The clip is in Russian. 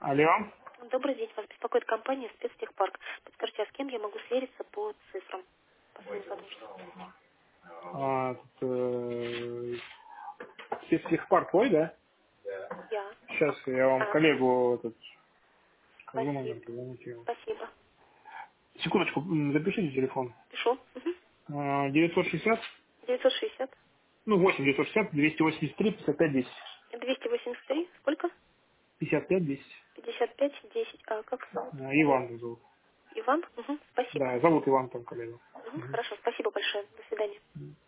Алло. Добрый день, вас беспокоит компания «Спецтехпарк». Подскажите, а с кем я могу свериться по цифрам, по своим задачам? Тут, спецтехпарк твой, да? Я. Сейчас я вам А, коллегу этот скажу спасибо. номер, позвоните ему. Спасибо. Секундочку, запишите телефон. Пишу. Угу. 960, 960. ну 8 960 283 55 10. 283. Сколько? 55 10. 55, 10. А как зовут? Иван его зовут. Иван? Угу. Спасибо. Да, зовут Иван там коллегу. Угу. Хорошо, спасибо большое. До свидания.